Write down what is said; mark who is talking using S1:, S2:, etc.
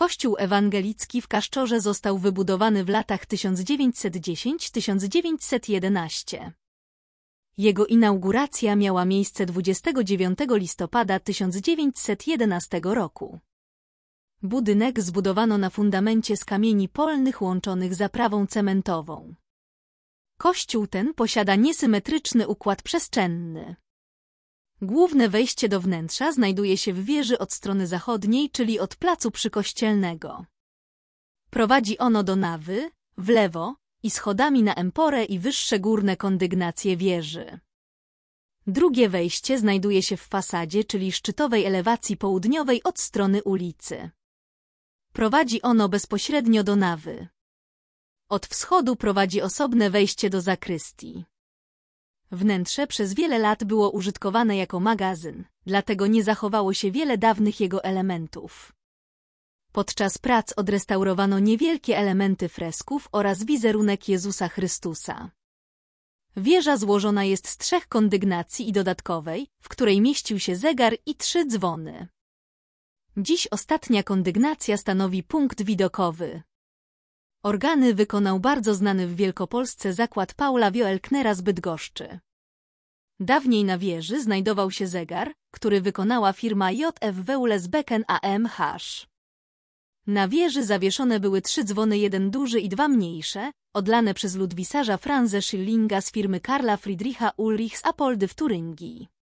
S1: Kościół ewangelicki w Kaszczorze został wybudowany w latach 1910–1911. Jego inauguracja miała miejsce 29 listopada 1911 roku. Budynek zbudowano na fundamencie z kamieni polnych łączonych zaprawą cementową. Kościół ten posiada niesymetryczny układ przestrzenny. Główne wejście do wnętrza znajduje się w wieży od strony zachodniej, czyli od placu Przykościelnego. Prowadzi ono do nawy, w lewo i schodami na emporę i wyższe górne kondygnacje wieży. Drugie wejście znajduje się w fasadzie, czyli szczytowej elewacji południowej od strony ulicy. Prowadzi ono bezpośrednio do nawy. Od wschodu prowadzi osobne wejście do zakrystii. Wnętrze przez wiele lat było użytkowane jako magazyn, dlatego nie zachowało się wiele dawnych jego elementów. Podczas prac odrestaurowano niewielkie elementy fresków oraz wizerunek Jezusa Chrystusa. Wieża złożona jest z 3 kondygnacji i dodatkowej, w której mieścił się zegar i 3 dzwony. Dziś ostatnia kondygnacja stanowi punkt widokowy. Organy wykonał bardzo znany w Wielkopolsce zakład Paula Wioelknera z Bydgoszczy. Dawniej na wieży znajdował się zegar, który wykonała firma JF Weules-Becken AMH. Na wieży zawieszone były 3 dzwony, 1 duży i 2 mniejsze, odlane przez ludwisarza Franze Schillinga z firmy Karla Friedricha Ulrichs Apoldy w Turyngii.